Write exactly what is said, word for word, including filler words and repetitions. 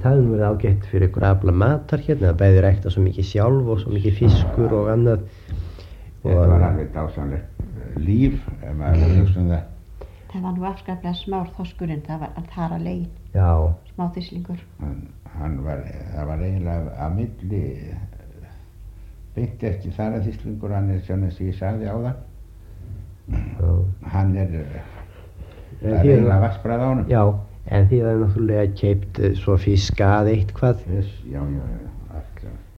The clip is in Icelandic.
það hefði nú verið ágætt fyrir ykkur að afla matar hérna, bæði rækta svo mikið sjálf og svo mikið fiskur og annað. Þetta var alveg dásamlegt líf, ef maður hugsa um það. Það var nú afskaplega smár þorskurinn, það var þar að legin. Já. Smá þyslingur. Hann, hann var, það var eiginlega að milli, beint ekki þar að þyslingur, hann er svona sem ég sagði á það. Já. Hann er, það er eiginlega vassbræð á honum. Já, en þið hafði náttúrulega keypt svo fiska að eitthvað. Þess, já, já, alltaf.